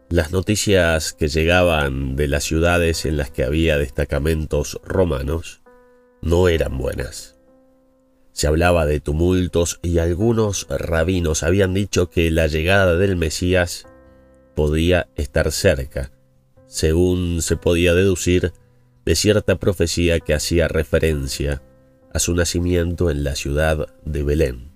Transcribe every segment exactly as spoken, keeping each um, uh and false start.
Las noticias que llegaban de las ciudades en las que había destacamentos romanos no eran buenas. Se hablaba de tumultos y algunos rabinos habían dicho que la llegada del Mesías podía estar cerca, según se podía deducir de cierta profecía que hacía referencia a su nacimiento en la ciudad de Belén.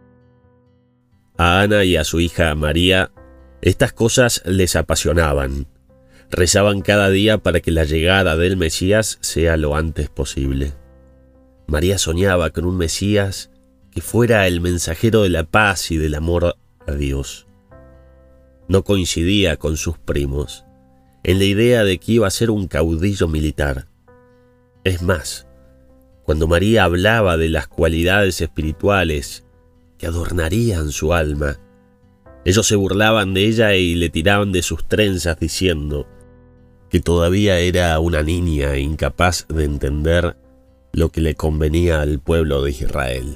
A Ana y a su hija María estas cosas les apasionaban. Rezaban cada día para que la llegada del Mesías sea lo antes posible. María soñaba con un Mesías que fuera el mensajero de la paz y del amor a Dios. No coincidía con sus primos en la idea de que iba a ser un caudillo militar. Es más, cuando María hablaba de las cualidades espirituales que adornarían su alma, ellos se burlaban de ella y le tiraban de sus trenzas diciendo que todavía era una niña incapaz de entender lo que le convenía al pueblo de Israel.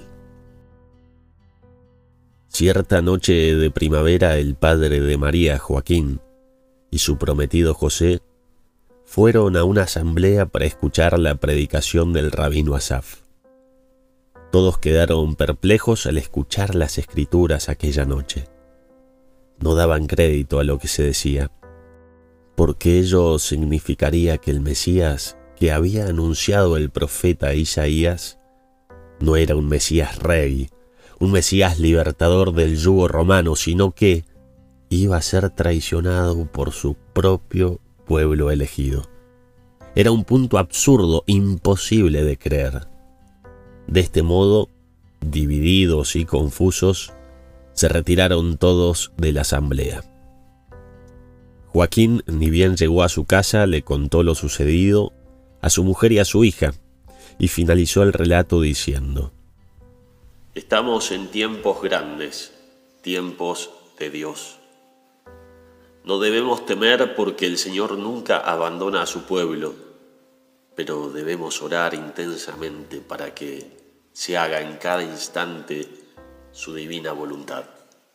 Cierta noche de primavera, el padre de María, Joaquín, y su prometido José fueron a una asamblea para escuchar la predicación del rabino Asaf. Todos quedaron perplejos al escuchar las escrituras aquella noche. No daban crédito a lo que se decía, porque ello significaría que el Mesías que había anunciado el profeta Isaías no era un Mesías rey, un Mesías libertador del yugo romano, sino que iba a ser traicionado por su propio pueblo elegido. Era un punto absurdo, imposible de creer. De este modo, divididos y confusos, se retiraron todos de la asamblea. Joaquín, ni bien llegó a su casa, le contó lo sucedido a su mujer y a su hija, y finalizó el relato diciendo: «Estamos en tiempos grandes, tiempos de Dios. No debemos temer porque el Señor nunca abandona a su pueblo, pero debemos orar intensamente para que se haga en cada instante su divina voluntad».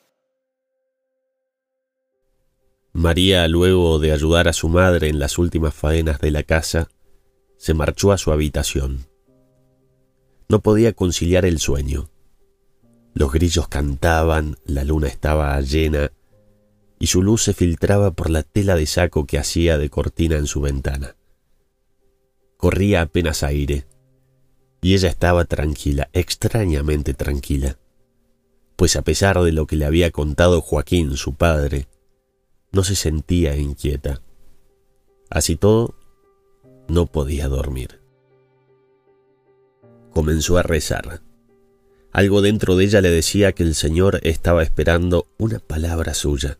María, luego de ayudar a su madre en las últimas faenas de la casa, se marchó a su habitación. No podía conciliar el sueño. Los grillos cantaban, la luna estaba llena y su luz se filtraba por la tela de saco que hacía de cortina en su ventana. Corría apenas aire y ella estaba tranquila, extrañamente tranquila, pues a pesar de lo que le había contado Joaquín, su padre, no se sentía inquieta. Así todo, no podía dormir. Comenzó a rezar. Algo dentro de ella le decía que el Señor estaba esperando una palabra suya.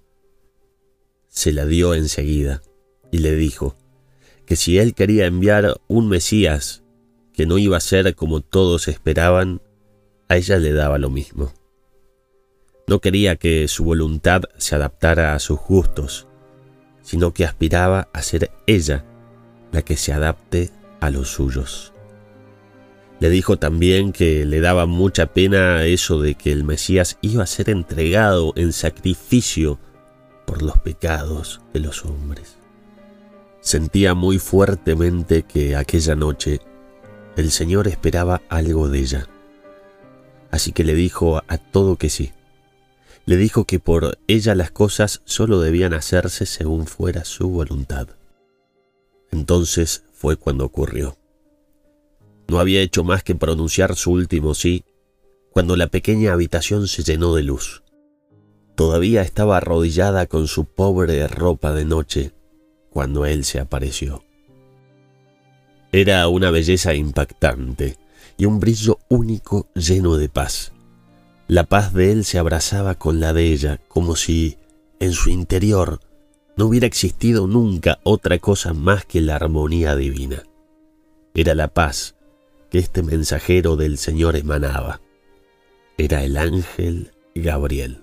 Se la dio enseguida y le dijo que si él quería enviar un Mesías que no iba a ser como todos esperaban, a ella le daba lo mismo. No quería que su voluntad se adaptara a sus gustos, sino que aspiraba a ser ella la que se adapte a los suyos. Le dijo también que le daba mucha pena eso de que el Mesías iba a ser entregado en sacrificio por los pecados de los hombres. Sentía muy fuertemente que aquella noche el Señor esperaba algo de ella. Así que le dijo a todo que sí. Le dijo que por ella las cosas solo debían hacerse según fuera su voluntad. Entonces fue cuando ocurrió. No había hecho más que pronunciar su último sí, cuando la pequeña habitación se llenó de luz. Todavía estaba arrodillada con su pobre ropa de noche cuando él se apareció. Era una belleza impactante y un brillo único lleno de paz. La paz de él se abrazaba con la de ella, como si en su interior no hubiera existido nunca otra cosa más que la armonía divina. Era la paz que este mensajero del Señor emanaba. Era el ángel Gabriel.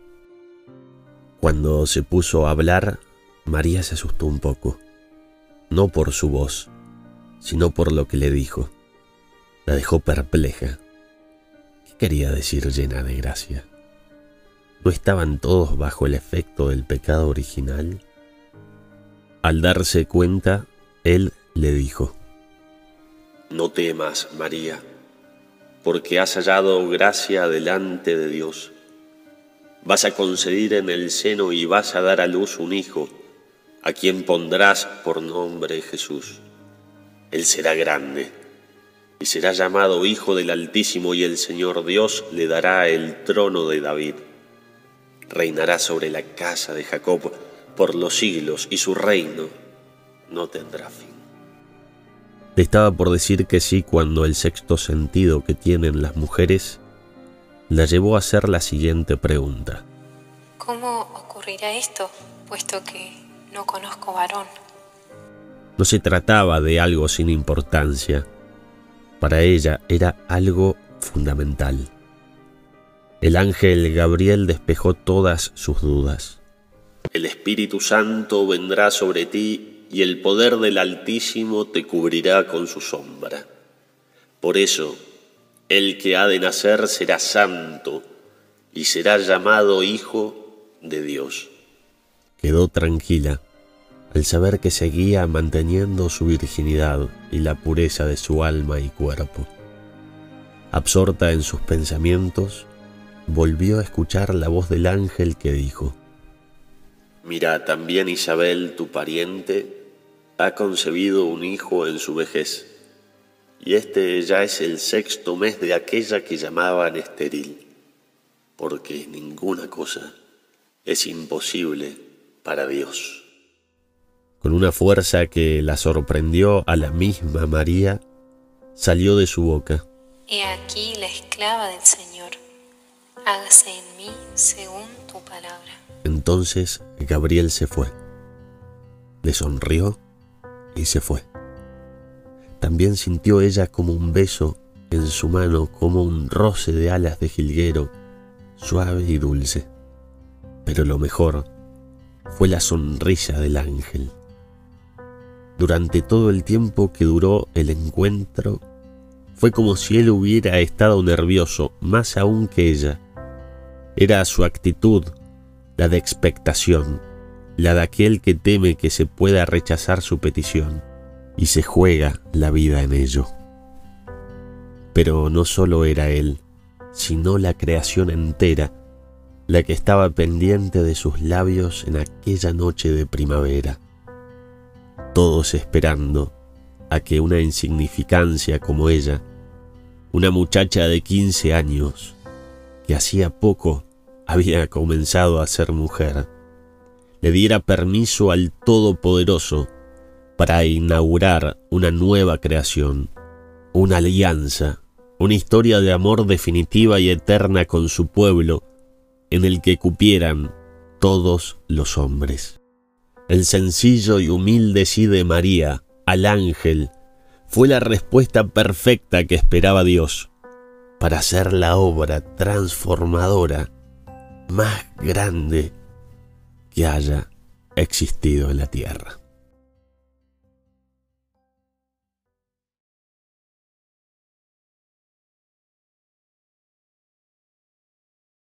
Cuando se puso a hablar, María se asustó un poco, no por su voz, sino por lo que le dijo. La dejó perpleja. ¿Qué quería decir llena de gracia? ¿No estaban todos bajo el efecto del pecado original? Al darse cuenta, él le dijo: «No temas, María, porque has hallado gracia delante de Dios. Vas a concebir en el seno y vas a dar a luz un hijo, a quien pondrás por nombre Jesús. Él será grande y será llamado Hijo del Altísimo, y el Señor Dios le dará el trono de David. Reinará sobre la casa de Jacob por los siglos, y su reino no tendrá fin». Le estaba por decir que sí cuando el sexto sentido que tienen las mujeres la llevó a hacer la siguiente pregunta: ¿cómo ocurrirá esto, puesto que no conozco varón? No se trataba de algo sin importancia. Para ella era algo fundamental. El ángel Gabriel despejó todas sus dudas. «El Espíritu Santo vendrá sobre ti, y el poder del Altísimo te cubrirá con su sombra. Por eso, el que ha de nacer será santo, y será llamado Hijo de Dios». Quedó tranquila al saber que seguía manteniendo su virginidad y la pureza de su alma y cuerpo. Absorta en sus pensamientos, volvió a escuchar la voz del ángel que dijo: «Mira, también Isabel, tu pariente, ha concebido un hijo en su vejez, y este ya es el sexto mes de aquella que llamaban estéril, porque ninguna cosa es imposible para Dios». Con una fuerza que la sorprendió a la misma María, salió de su boca: «He aquí la esclava del Señor, hágase en mí según tu palabra». Entonces Gabriel se fue, le sonrió y se fue. También sintió ella como un beso en su mano, como un roce de alas de jilguero, suave y dulce. Pero lo mejor fue la sonrisa del ángel. Durante todo el tiempo que duró el encuentro, fue como si él hubiera estado nervioso, más aún que ella. Era su actitud, la de expectación, la de aquel que teme que se pueda rechazar su petición y se juega la vida en ello. Pero no solo era él, sino la creación entera, la que estaba pendiente de sus labios en aquella noche de primavera. Todos esperando a que una insignificancia como ella, una muchacha de quince años, que hacía poco había comenzado a ser mujer, le diera permiso al Todopoderoso para inaugurar una nueva creación, una alianza, una historia de amor definitiva y eterna con su pueblo, en el que cupieran todos los hombres. El sencillo y humilde sí de María al ángel fue la respuesta perfecta que esperaba Dios para hacer la obra transformadora más grande que haya existido en la tierra.